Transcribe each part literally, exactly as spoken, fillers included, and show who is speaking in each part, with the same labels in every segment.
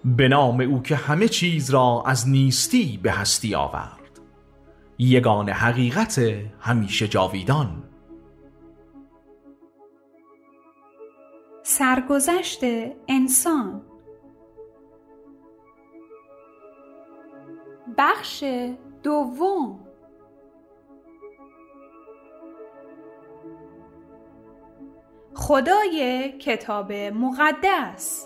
Speaker 1: به نام او که همه چیز را از نیستی به هستی آورد، یگان حقیقت همیشه جاویدان.
Speaker 2: سرگذشت انسان. بخش دوم. خدای کتاب مقدس.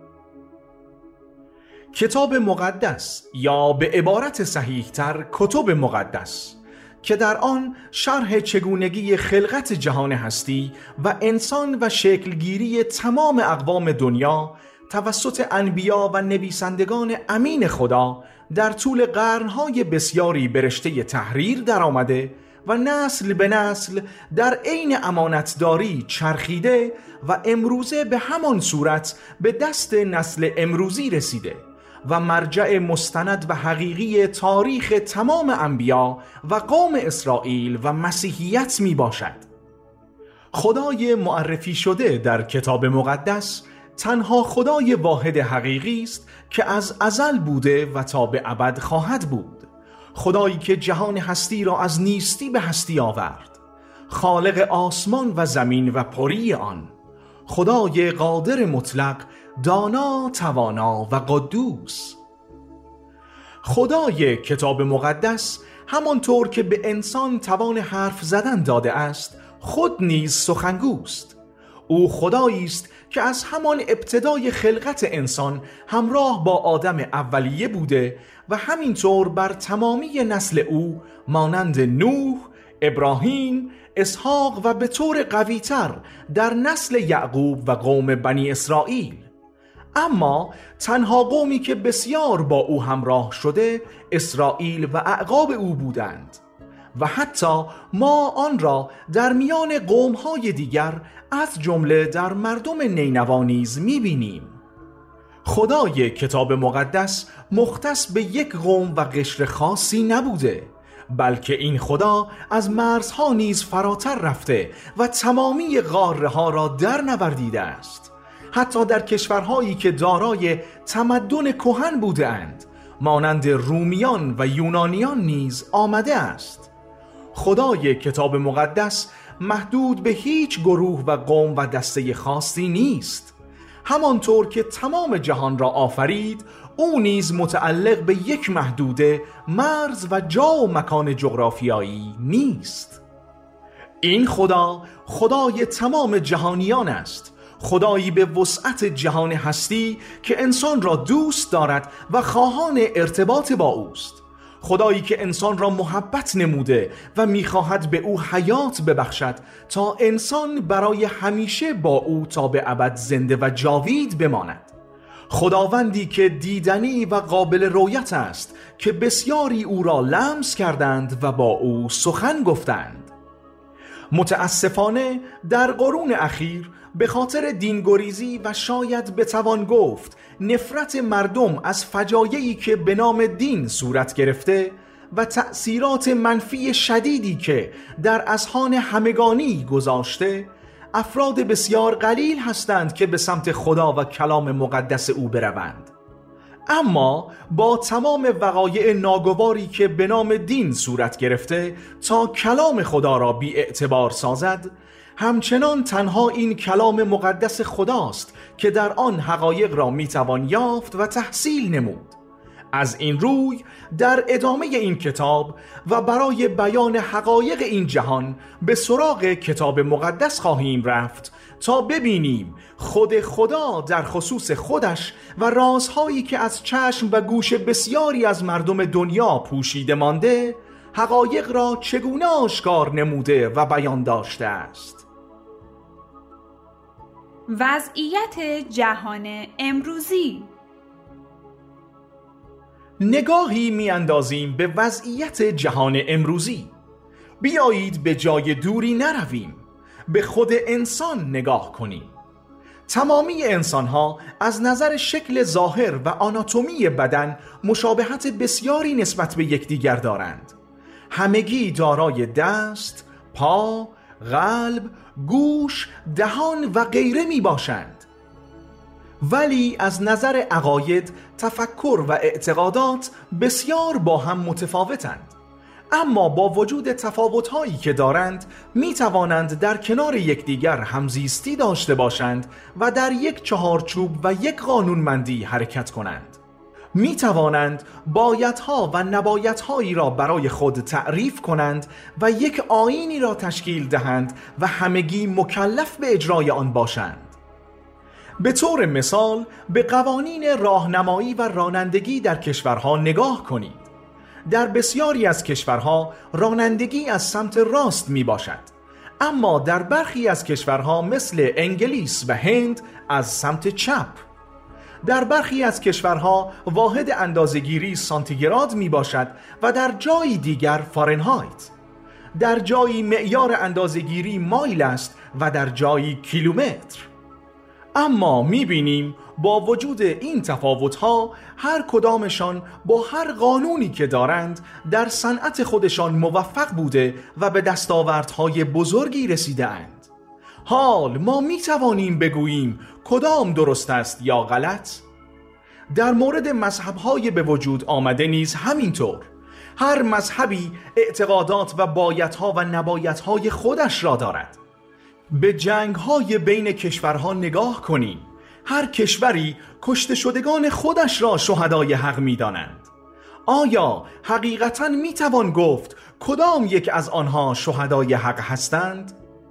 Speaker 1: کتاب مقدس یا به عبارت صحیح‌تر کتب مقدس که در آن شرح چگونگی خلقت جهان هستی و انسان و شکلگیری تمام اقوام دنیا توسط انبیا و نویسندگان امین خدا در طول قرنهای بسیاری به رشته تحریر در آمده و نسل به نسل در عین امانتداری چرخیده و امروزه به همان صورت به دست نسل امروزی رسیده و مرجع مستند و حقیقی تاریخ تمام انبیا و قوم اسرائیل و مسیحیت می باشد. خدای معرفی شده در کتاب مقدس تنها خدای واحد حقیقی است که از ازل بوده و تا به ابد خواهد بود. خدایی که جهان هستی را از نیستی به هستی آورد، خالق آسمان و زمین و پری آن، خدای قادر مطلق، دانا، توانا و قدوس. خدای کتاب مقدس همانطور که به انسان توان حرف زدن داده است، خود نیز سخنگوست. او خدایی است که از همان ابتدای خلقت انسان همراه با آدم اولیه بوده و همینطور بر تمامی نسل او مانند نوح، ابراهیم، اسحاق و به طور قوی‌تر در نسل یعقوب و قوم بنی اسرائیل. اما تنها قومی که بسیار با او همراه شده اسرائیل و اعقاب او بودند و حتی ما آن را در میان قوم‌های دیگر از جمله در مردم نینوا نیز می‌بینیم. خدای کتاب مقدس مختص به یک قوم و قشر خاصی نبوده، بلکه این خدا از مرزها نیز فراتر رفته و تمامی قاره‌ها را در نوردیده است. حتی در کشورهایی که دارای تمدن کهن بودند مانند رومیان و یونانیان نیز آمده است. خدای کتاب مقدس محدود به هیچ گروه و قوم و دسته خاصی نیست. همانطور که تمام جهان را آفرید، او نیز متعلق به یک محدوده، مرز و جا و مکان جغرافیایی نیست. این خدا خدای تمام جهانیان است، خدایی به وسعت جهان هستی که انسان را دوست دارد و خواهان ارتباط با اوست. خدایی که انسان را محبت نموده و میخواهد به او حیات ببخشد تا انسان برای همیشه با او تا به ابد زنده و جاوید بماند. خداوندی که دیدنی و قابل رویت است که بسیاری او را لمس کردند و با او سخن گفتند. متاسفانه در قرون اخیر به خاطر دینگریزی و شاید بتوان گفت نفرت مردم از فجایعی که به نام دین صورت گرفته و تأثیرات منفی شدیدی که در اذهان همگانی گذاشته، افراد بسیار قلیل هستند که به سمت خدا و کلام مقدس او بروند. اما با تمام وقایع ناگواری که به نام دین صورت گرفته تا کلام خدا را بی اعتبار سازد، همچنان تنها این کلام مقدس خداست که در آن حقایق را میتوان یافت و تحصیل نمود. از این روی در ادامه این کتاب و برای بیان حقایق این جهان به سراغ کتاب مقدس خواهیم رفت تا ببینیم خود خدا در خصوص خودش و رازهایی که از چشم و گوش بسیاری از مردم دنیا پوشیده مانده حقایق را چگونه آشکار نموده و بیان داشته است.
Speaker 2: وضعیت جهان امروزی.
Speaker 1: نگاهی می اندازیم به وضعیت جهان امروزی. بیایید به جای دوری نرویم، به خود انسان نگاه کنیم. تمامی انسانها از نظر شکل ظاهر و آناتومی بدن مشابهت بسیاری نسبت به یکدیگر دارند. همگی دارای دست، پا، قلب، گوش، دهان و غیره می باشند. ولی از نظر عقاید، تفکر و اعتقادات بسیار با هم متفاوتند. اما با وجود تفاوت‌هایی که دارند، می توانند در کنار یکدیگر همزیستی داشته باشند و در یک چهارچوب و یک قانونمندی حرکت کنند. می توانند بایدها و نبایدهایی را برای خود تعریف کنند و یک آیینی را تشکیل دهند و همگی مکلف به اجرای آن باشند. به طور مثال به قوانین راهنمایی و رانندگی در کشورها نگاه کنید. در بسیاری از کشورها رانندگی از سمت راست می باشد، اما در برخی از کشورها مثل انگلیس و هند از سمت چپ. در برخی از کشورها واحد اندازه‌گیری سانتیگراد می باشد و در جای دیگر فارنهایت. در جایی معیار اندازه‌گیری مایل است و در جایی کیلومتر. اما می‌بینیم با وجود این تفاوت‌ها هر کدامشان با هر قانونی که دارند در صنعت خودشان موفق بوده و به دستاوردهای بزرگی رسیده‌اند. حال ما می‌توانیم بگوییم کدام درست است یا غلط؟ در مورد مذهب‌های به وجود آمده نیز همینطور. هر مذهبی اعتقادات و بایدها و نبایدهای خودش را دارد. به جنگ‌های بین کشورها نگاه کنیم. هر کشوری کشته شدگان خودش را شهدای حق می‌دانند. آیا حقیقتاً می‌توان گفت کدام یک از آنها شهدای حق هستند؟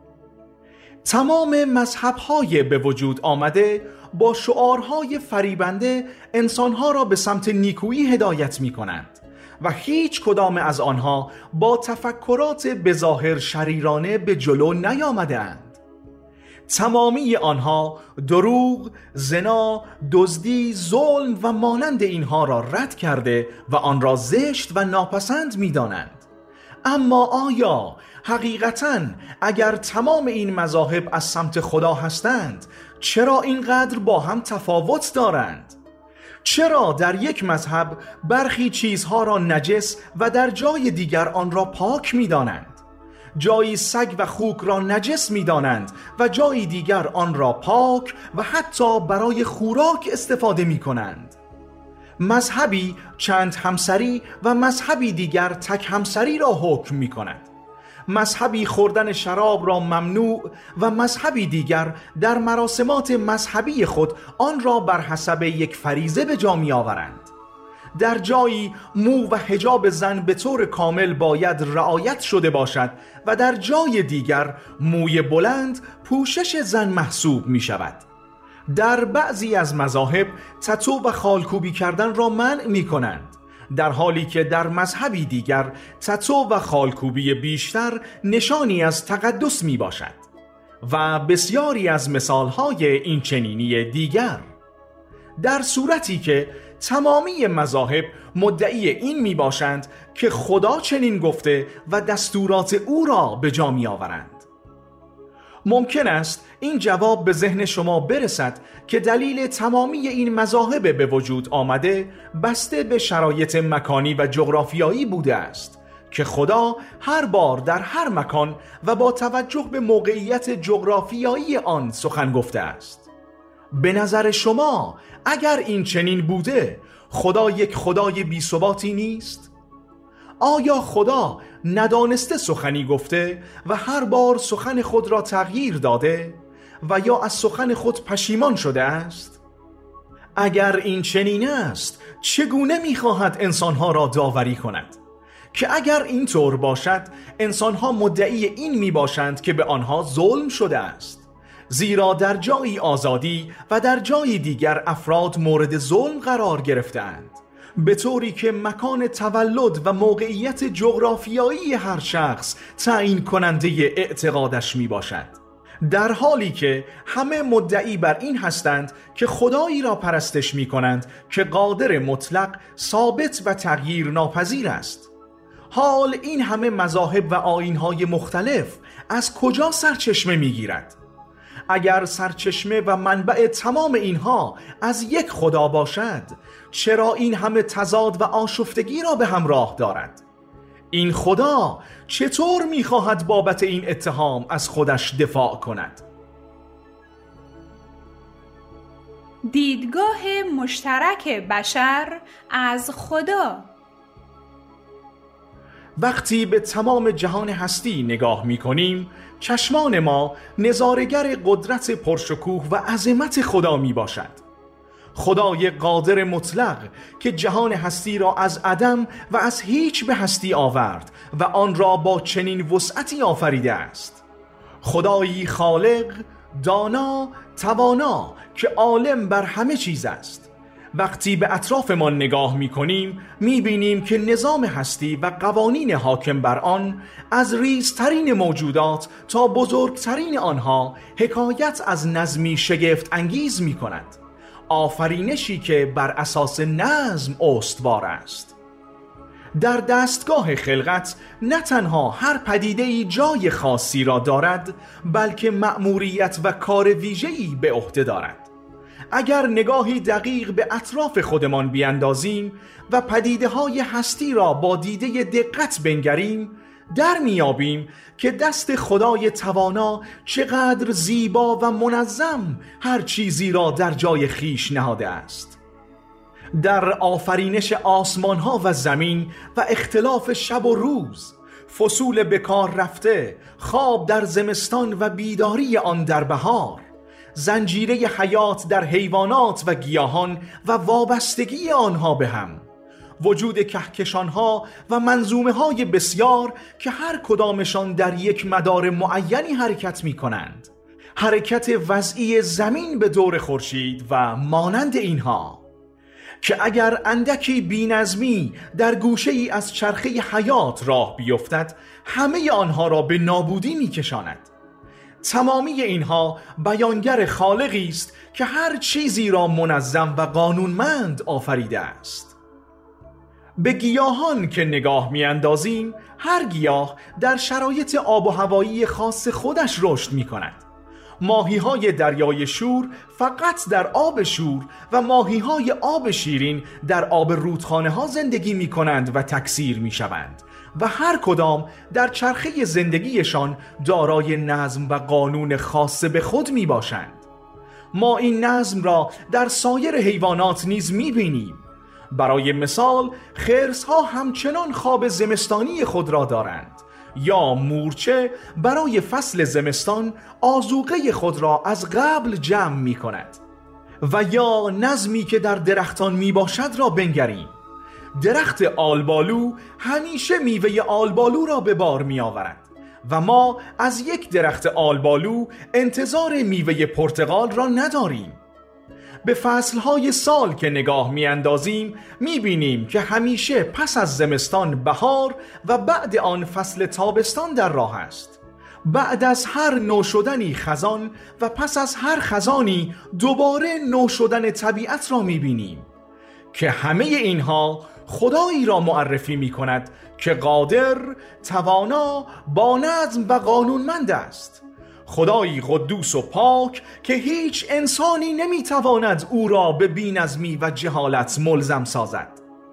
Speaker 1: تمام مذهب‌های به وجود آمده با شعارهای فریبنده انسانها را به سمت نیکویی هدایت می‌کنند و هیچ کدام از آنها با تفکرات بظاهر شریرانه به جلو نیامده‌اند. تمامی آنها دروغ، زنا، دزدی، ظلم و مانند اینها را رد کرده و آن را زشت و ناپسند می‌دانند. اما آیا حقیقتاً اگر تمام این مذاهب از سمت خدا هستند، چرا اینقدر با هم تفاوت دارند؟ چرا در یک مذهب برخی چیزها را نجس و در جای دیگر آن را پاک می‌دانند؟ جایی سگ و خوک را نجس می‌دانند و جایی دیگر آن را پاک و حتی برای خوراک استفاده می‌کنند. مذهبی چند همسری و مذهبی دیگر تک همسری را حکم می‌کند. مذهبی خوردن شراب را ممنوع و مذهبی دیگر در مراسمات مذهبی خود آن را بر حسب یک فریضه به جا می‌آورند. در جایی مو و حجاب زن به طور کامل باید رعایت شده باشد و در جای دیگر موی بلند پوشش زن محسوب می شود. در بعضی از مذاهب تتو و خالکوبی کردن را منع می کنند، در حالی که در مذهبی دیگر تتو و خالکوبی بیشتر نشانی از تقدس می باشد و بسیاری از مثالهای این چنینی دیگر. در صورتی که تمامی مذاهب مدعی این می باشند که خدا چنین گفته و دستورات او را به جا می آورند. ممکن است این جواب به ذهن شما برسد که دلیل تمامی این مذاهب به وجود آمده بسته به شرایط مکانی و جغرافیایی بوده است که خدا هر بار در هر مکان و با توجه به موقعیت جغرافیایی آن سخن گفته است. به نظر شما اگر این چنین بوده، خدا یک خدای بی‌ثباتی نیست؟ آیا خدا ندانسته سخنی گفته و هر بار سخن خود را تغییر داده و یا از سخن خود پشیمان شده است؟ اگر این چنین است، چگونه می‌خواهد انسانها را داوری کند؟ که اگر این طور باشد، انسانها مدعی این میباشند که به آنها ظلم شده است، زیرا در جایی آزادی و در جای دیگر افراد مورد ظلم قرار گرفتند، به طوری که مکان تولد و موقعیت جغرافیایی هر شخص تعیین کننده اعتقادش می باشد، در حالی که همه مدعی بر این هستند که خدایی را پرستش می کنند که قادر مطلق، ثابت و تغییر ناپذیر است. حال این همه مذاهب و آیین‌های مختلف از کجا سرچشمه می گیرد؟ اگر سرچشمه و منبع تمام اینها از یک خدا باشد، چرا این همه تضاد و آشفتگی را به همراه دارد؟ این خدا چطور می‌خواهد بابت این اتهام از خودش دفاع کند؟
Speaker 2: دیدگاه مشترک بشر از خدا.
Speaker 1: وقتی به تمام جهان هستی نگاه می کنیم، چشمان ما نظاره‌گر قدرت پرشکوه و عظمت خدا می باشد. خدای قادر مطلق که جهان هستی را از عدم و از هیچ به هستی آورد و آن را با چنین وسعتی آفریده است. خدایی خالق، دانا، توانا که عالم بر همه چیز است. وقتی به اطرافمان نگاه می کنیم می بینیم که نظام هستی و قوانین حاکم بر آن از ریزترین موجودات تا بزرگترین آنها حکایت از نظمی شگفت انگیز می کند. آفرینشی که بر اساس نظم استوار است. در دستگاه خلقت نه تنها هر پدیده‌ای جای خاصی را دارد، بلکه مأموریت و کار ویژه‌ای به عهده دارد. اگر نگاهی دقیق به اطراف خودمان بیندازیم و پدیده‌های هستی را با دیده دقت بنگریم، در میابیم که دست خدای توانا چقدر زیبا و منظم هر چیزی را در جای خیش نهاده است. در آفرینش آسمان‌ها و زمین و اختلاف شب و روز، فصول بکار رفته، خواب در زمستان و بیداری آن در بهار، زنجیره حیات در حیوانات و گیاهان و وابستگی آنها به هم، وجود کهکشانها و منظومه‌های بسیار که هر کدامشان در یک مدار معینی حرکت می کنند، حرکت وضعی زمین به دور خورشید و مانند اینها، که اگر اندکی بی‌نظمی در گوشه‌ای از چرخه حیات راه بیفتد همه آنها را به نابودی می کشاند. تمامی اینها بیانگر خالقی است که هر چیزی را منظم و قانونمند آفریده است. به گیاهان که نگاه می اندازیم، هر گیاه در شرایط آب و هوایی خاص خودش رشد می کند. ماهی های دریای شور فقط در آب شور و ماهی های آب شیرین در آب رودخانه ها زندگی می کنند و تکثیر می شوند و هر کدام در چرخه زندگیشان دارای نظم و قانون خاص به خود می باشند. ما این نظم را در سایر حیوانات نیز می بینیم. برای مثال خرس ها همچنان خواب زمستانی خود را دارند، یا مورچه برای فصل زمستان آذوقه خود را از قبل جمع می کند. و یا نظمی که در درختان می باشد را بنگریم. درخت آلبالو همیشه میوه آلبالو را به بار می آورد و ما از یک درخت آلبالو انتظار میوه پرتقال را نداریم. به فصلهای سال که نگاه می اندازیم می بینیم که همیشه پس از زمستان بهار و بعد آن فصل تابستان در راه است. بعد از هر نو شدنی خزان و پس از هر خزانی دوباره نو شدن طبیعت را می بینیم که همه اینها خدایی را معرفی می کند که قادر، توانا، با نظم و قانونمند است. خدایی قدوس و پاک که هیچ انسانی نمیتواند او را به بی‌نظمی و جهالت ملزم سازد.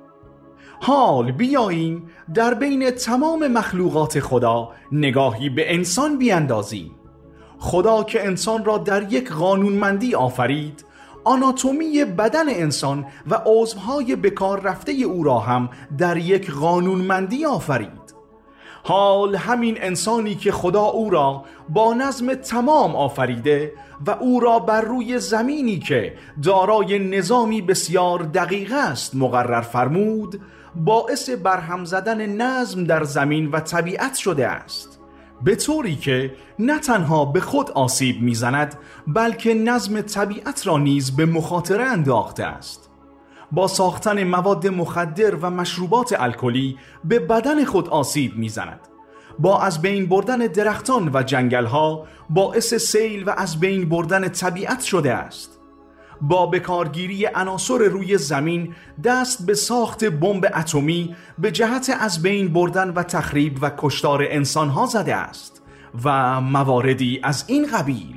Speaker 1: حال بیاییم در بین تمام مخلوقات خدا نگاهی به انسان بیاندازیم. خدا که انسان را در یک قانونمندی آفرید، آناتومی بدن انسان و عضوهای بکار رفته او را هم در یک قانونمندی آفرید. حال همین انسانی که خدا او را با نظم تمام آفریده و او را بر روی زمینی که دارای نظامی بسیار دقیق است مقرر فرمود، باعث برهم زدن نظم در زمین و طبیعت شده است، به طوری که نه تنها به خود آسیب میزند بلکه نظم طبیعت را نیز به مخاطره انداخته است. با ساختن مواد مخدر و مشروبات الکلی به بدن خود آسیب میزند. با از بین بردن درختان و جنگل‌ها باعث سیل و از بین بردن طبیعت شده است. با بکارگیری عناصر روی زمین دست به ساخت بمب اتمی به جهت از بین بردن و تخریب و کشتار انسان‌ها زده است و مواردی از این قبیل.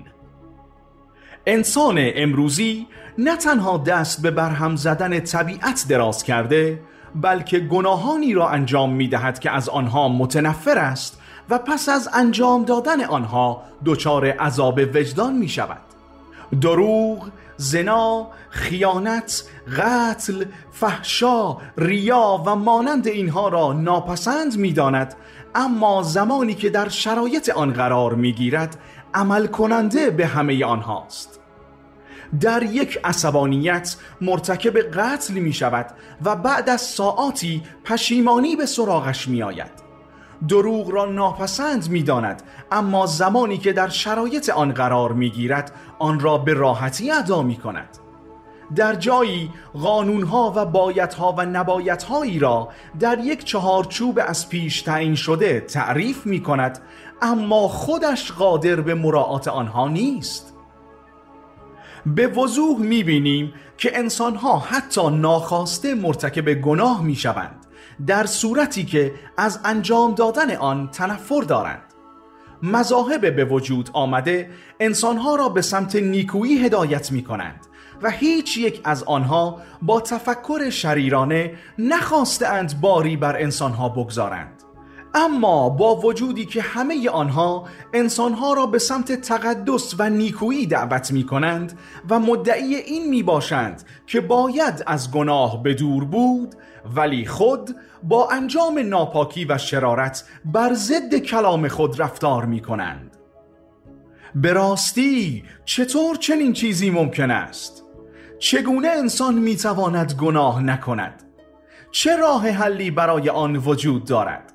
Speaker 1: انسان امروزی نه تنها دست به برهم زدن طبیعت دراز کرده، بلکه گناهانی را انجام می دهد که از آنها متنفر است و پس از انجام دادن آنها دچار عذاب وجدان می شود. دروغ، زنا، خیانت، قتل، فحشا، ریا و مانند اینها را ناپسند می‌داند، اما زمانی که در شرایط آن قرار می‌گیرد عمل کننده به همه آنهاست. در یک عصبانیت مرتکب قتل می شود و بعد از ساعاتی پشیمانی به سراغش می آید. دروغ را ناپسند می داند، اما زمانی که در شرایط آن قرار می گیرد آن را به راحتی ادا می کند. در جایی قانونها و بایدها و نبایدهایی را در یک چهارچوب از پیش تعیین شده تعریف می کند، اما خودش قادر به مراعات آنها نیست. به وضوح می‌بینیم که انسان‌ها حتی ناخواسته مرتکب گناه می‌شوند، در صورتی که از انجام دادن آن تنفر دارند. مذاهب به وجود آمده انسان‌ها را به سمت نیکویی هدایت می‌کنند و هیچ یک از آنها با تفکر شریرانه نخواستند باری بر انسان‌ها بگذارند. اما با وجودی که همه آنها انسانها را به سمت تقدس و نیکویی دعوت می کنند و مدعی این می باشند که باید از گناه به دور بود، ولی خود با انجام ناپاکی و شرارت بر ضد کلام خود رفتار می کنند. به راستی چطور چنین چیزی ممکن است؟ چگونه انسان می تواند گناه نکند؟ چه راه حلی برای آن وجود دارد؟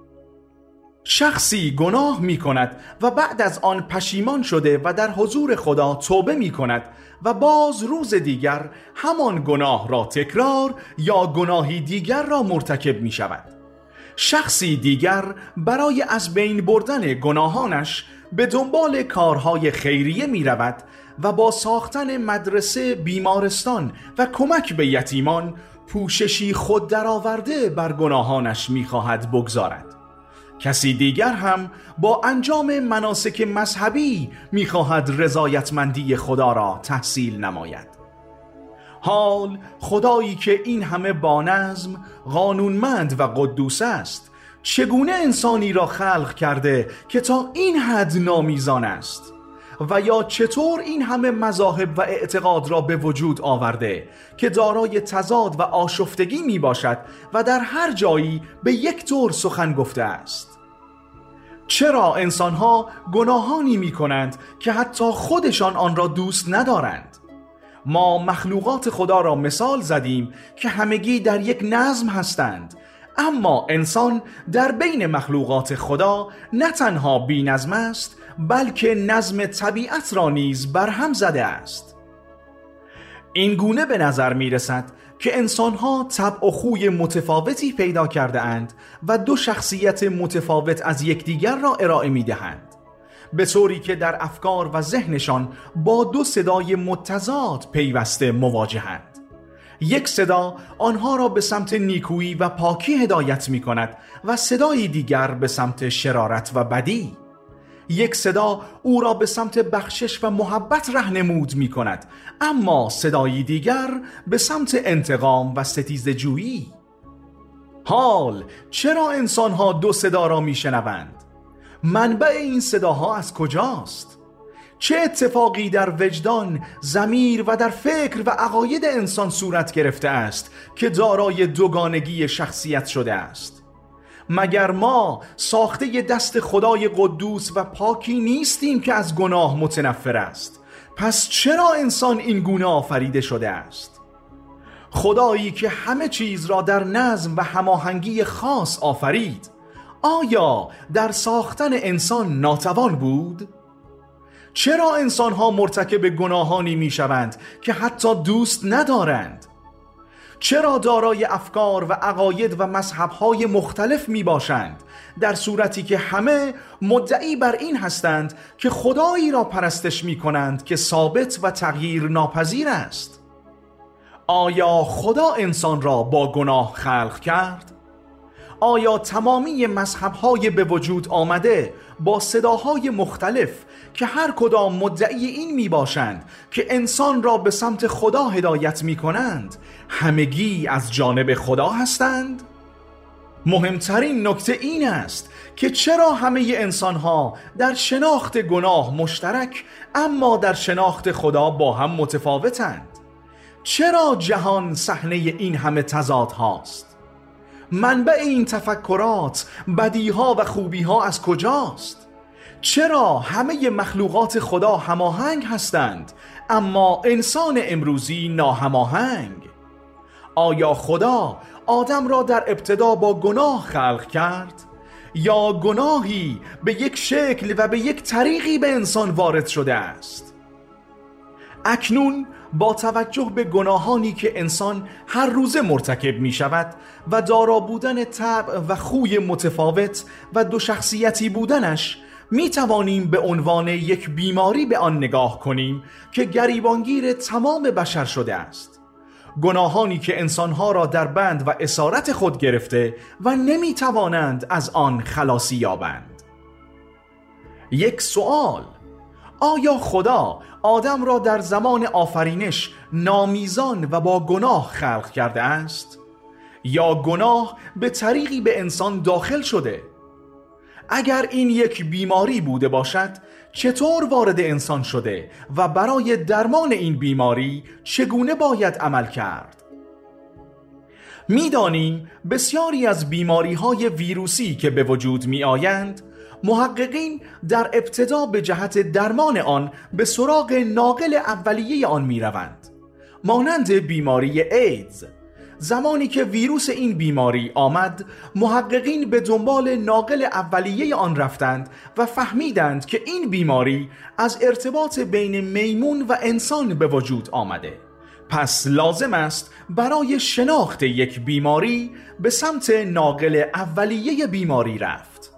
Speaker 1: شخصی گناه می کند و بعد از آن پشیمان شده و در حضور خدا توبه می کند و باز روز دیگر همان گناه را تکرار یا گناهی دیگر را مرتکب می شود. شخصی دیگر برای از بین بردن گناهانش به دنبال کارهای خیریه می رود و با ساختن مدرسه، بیمارستان و کمک به یتیمان پوششی خود درآورده بر گناهانش می خواهد بگذارد. کسی دیگر هم با انجام مناسک مذهبی می‌خواهد رضایتمندی خدا را تحصیل نماید. حال خدایی که این همه بانظم، قانونمند و قدوس است، چگونه انسانی را خلق کرده که تا این حد نامیزان است؟ و یا چطور این همه مذاهب و اعتقاد را به وجود آورده که دارای تضاد و آشفتگی می باشد و در هر جایی به یک طور سخن گفته است؟ چرا انسانها گناهانی می کنند که حتی خودشان آن را دوست ندارند؟ ما مخلوقات خدا را مثال زدیم که همگی در یک نظم هستند، اما انسان در بین مخلوقات خدا نه تنها بی نظم است، بلکه نظم طبیعت را نیز برهم زده است. این گونه به نظر می رسد که انسانها طبع و خوی متفاوتی پیدا کرده اند و دو شخصیت متفاوت از یکدیگر را ارائه می دهند، به طوری که در افکار و ذهنشان با دو صدای متضاد پیوسته مواجهند. یک صدا آنها را به سمت نیکویی و پاکی هدایت می کند و صدای دیگر به سمت شرارت و بدی. یک صدا او را به سمت بخشش و محبت راهنمود می کند، اما صدای دیگر به سمت انتقام و ستیزجویی. حال چرا انسانها دو صدا را می شنوند؟ منبع این صداها از کجاست؟ چه اتفاقی در وجدان، ضمیر و در فکر و عقاید انسان صورت گرفته است که دارای دوگانگی شخصیت شده است؟ مگر ما ساخته دست خدای قدوس و پاکی نیستیم که از گناه متنفر است؟ پس چرا انسان این گونه آفریده شده است؟ خدایی که همه چیز را در نظم و هماهنگی خاص آفرید، آیا در ساختن انسان ناتوان بود؟ چرا انسانها مرتکب گناهانی می شوند که حتی دوست ندارند؟ چرا دارای افکار و عقاید و مذهب‌های مختلف می باشند، در صورتی که همه مدعی بر این هستند که خدایی را پرستش می کنند که ثابت و تغییر ناپذیر است؟ آیا خدا انسان را با گناه خلق کرد؟ آیا تمامی مذهب‌های به وجود آمده با صداهای مختلف که هر کدام مدعی این می باشند که انسان را به سمت خدا هدایت می کنند، همگی از جانب خدا هستند؟ مهمترین نکته این است که چرا همه انسان‌ها در شناخت گناه مشترک اما در شناخت خدا با هم متفاوتند؟ چرا جهان صحنه این همه تضاد هاست؟ منبع این تفکرات، بدیها و خوبیها از کجاست؟ چرا همه مخلوقات خدا هماهنگ هستند اما انسان امروزی ناهماهنگ؟ آیا خدا آدم را در ابتدا با گناه خلق کرد یا گناهی به یک شکل و به یک طریقی به انسان وارد شده است؟ اکنون با توجه به گناهانی که انسان هر روزه مرتکب می شود و دارا بودن طبع و خوی متفاوت و دو شخصیتی بودنش، می توانیم به عنوان یک بیماری به آن نگاه کنیم که گریبانگیر تمام بشر شده است. گناهانی که انسانها را در بند و اسارت خود گرفته و نمی توانند از آن خلاصی یابند. یک سوال: آیا خدا آدم را در زمان آفرینش نامیزان و با گناه خلق کرده است؟ یا گناه به طریقی به انسان داخل شده؟ اگر این یک بیماری بوده باشد، چطور وارد انسان شده و برای درمان این بیماری چگونه باید عمل کرد؟ می‌دانیم بسیاری از بیماری‌های ویروسی که به وجود می‌آیند، محققین در ابتدا به جهت درمان آن به سراغ ناقل اولیه آن می‌روند، مانند بیماری ایدز. زمانی که ویروس این بیماری آمد، محققین به دنبال ناقل اولیه آن رفتند و فهمیدند که این بیماری از ارتباط بین میمون و انسان به وجود آمده. پس لازم است برای شناخت یک بیماری به سمت ناقل اولیه بیماری رفت.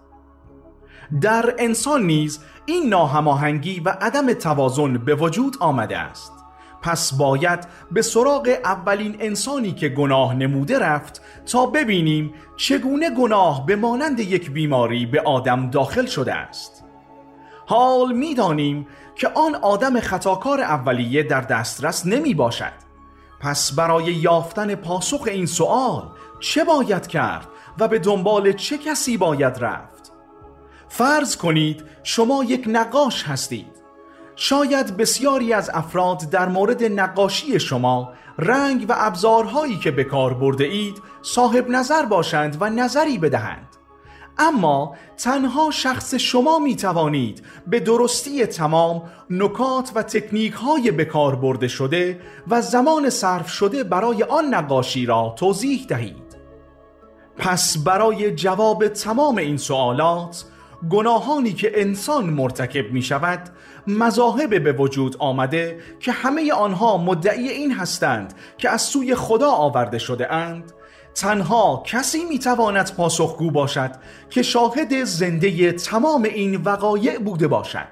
Speaker 1: در انسان نیز این ناهماهنگی و عدم توازن به وجود آمده است. پس باید به سراغ اولین انسانی که گناه نموده رفت تا ببینیم چگونه گناه به مانند یک بیماری به آدم داخل شده است. حال می‌دانیم که آن آدم خطاکار اولیه در دسترس نمی باشد. پس برای یافتن پاسخ این سوال چه باید کرد و به دنبال چه کسی باید رفت؟ فرض کنید شما یک نقاش هستید. شاید بسیاری از افراد در مورد نقاشی شما، رنگ و ابزارهایی که به کار برده اید صاحب نظر باشند و نظری بدهند، اما تنها شخص شما می توانید به درستی تمام نکات و تکنیک های به کار برده شده و زمان صرف شده برای آن نقاشی را توضیح دهید. پس برای جواب تمام این سوالات، گناهانی که انسان مرتکب می شود، مذاهب به وجود آمده که همه آنها مدعی این هستند که از سوی خدا آورده شده اند، تنها کسی می تواند پاسخگو باشد که شاهد زنده تمام این وقایع بوده باشد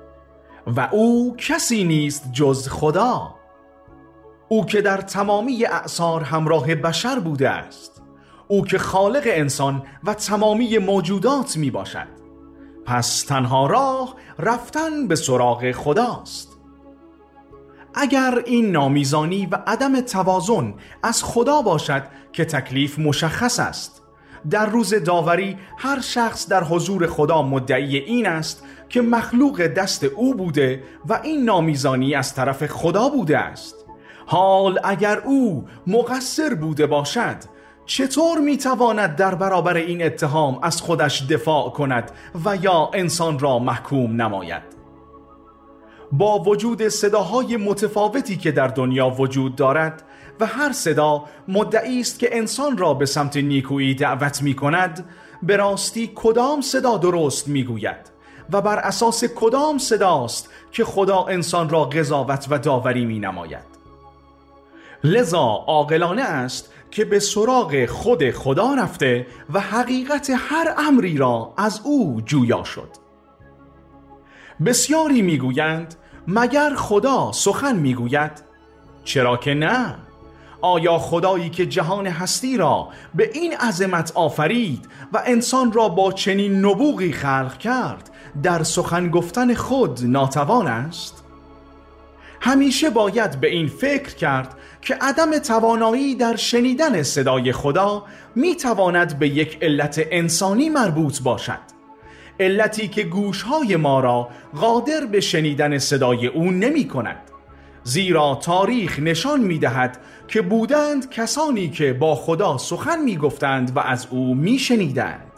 Speaker 1: و او کسی نیست جز خدا، او که در تمامی اعصار همراه بشر بوده است، او که خالق انسان و تمامی موجودات می باشد. پس تنها راه رفتن به سراغ خداست. اگر این نامیزانی و عدم توازن از خدا باشد که تکلیف مشخص است. در روز داوری هر شخص در حضور خدا مدعی این است که مخلوق دست او بوده و این نامیزانی از طرف خدا بوده است. حال اگر او مقصر بوده باشد، چطور میتواند در برابر این اتهام از خودش دفاع کند و یا انسان را محکوم نماید؟ با وجود صداهای متفاوتی که در دنیا وجود دارد و هر صدا مدعی است که انسان را به سمت نیکویی دعوت می کند، به راستی کدام صدا درست می گوید و بر اساس کدام صداست که خدا انسان را قضاوت و داوری می نماید؟ لذا عاقلانه است که به سراغ خود خدا رفته و حقیقت هر امری را از او جویا شد. بسیاری میگویند مگر خدا سخن میگوید؟ چرا که نه؟ آیا خدایی که جهان هستی را به این عظمت آفرید و انسان را با چنین نبوغی خلق کرد در سخن گفتن خود ناتوان است؟ همیشه باید به این فکر کرد که عدم توانایی در شنیدن صدای خدا می تواند به یک علت انسانی مربوط باشد، علتی که گوشهای ما را قادر به شنیدن صدای او نمی کند. زیرا تاریخ نشان می دهد که بودند کسانی که با خدا سخن می گفتند و از او می شنیدند.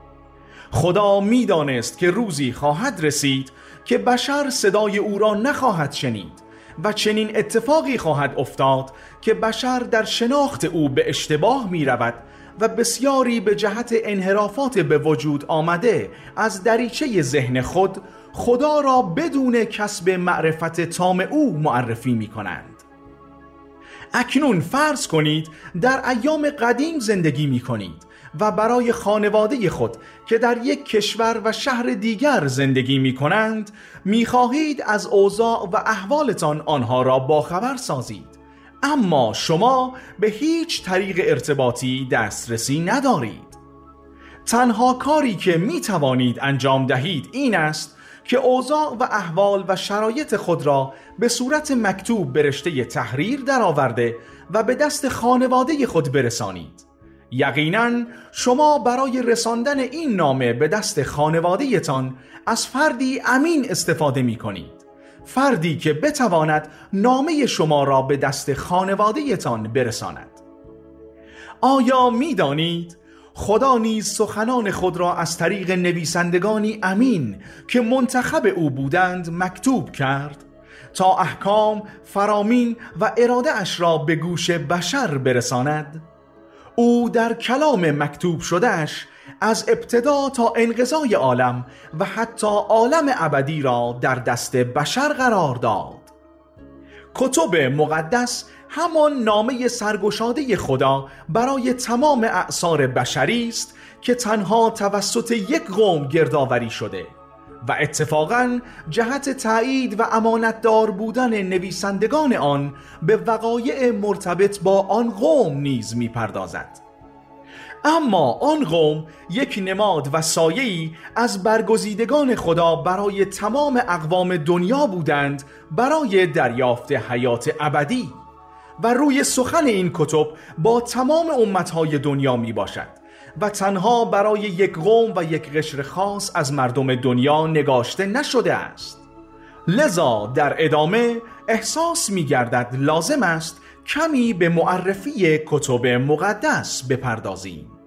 Speaker 1: خدا می دانست که روزی خواهد رسید که بشر صدای او را نخواهد شنید و چنین اتفاقی خواهد افتاد که بشر در شناخت او به اشتباه می رود و بسیاری به جهت انحرافات به وجود آمده از دریچه ذهن خود خدا را بدون کسب معرفت تام او معرفی می کنند. اکنون فرض کنید در ایام قدیم زندگی می کنید و برای خانواده خود که در یک کشور و شهر دیگر زندگی می کنند می خواهید از اوضاع و احوالتان آنها را باخبر سازید، اما شما به هیچ طریق ارتباطی دسترسی ندارید. تنها کاری که می توانید انجام دهید این است که اوضاع و احوال و شرایط خود را به صورت مکتوب به رشته تحریر درآورده و به دست خانواده خود برسانید. یقیناً شما برای رساندن این نامه به دست خانواده تان از فردی امین استفاده می کنید، فردی که بتواند نامه شما را به دست خانواده تان برساند. آیا می دانید خدا نیز سخنان خود را از طریق نویسندگانی امین که منتخب او بودند مکتوب کرد تا احکام، فرامین و اراده اش را به گوش بشر برساند؟ او در کلام مکتوب شدهش از ابتدا تا انقضای عالم و حتی عالم ابدی را در دست بشر قرار داد. کتب مقدس همان نامه سرگشاده خدا برای تمام اعصار بشری است که تنها توسط یک قوم گردآوری شده و اتفاقاً جهت تایید و امانتدار بودن نویسندگان آن به وقایع مرتبط با آن قوم نیز می‌پردازد. اما آن قوم یک نماد و سایه‌ای از برگزیدگان خدا برای تمام اقوام دنیا بودند برای دریافت حیات ابدی و روی سخن این کتب با تمام امتهای دنیا می باشد و تنها برای یک قوم و یک قشر خاص از مردم دنیا نگاشته نشده است. لذا در ادامه احساس می گردد لازم است کمی به معرفی کتب مقدس بپردازیم.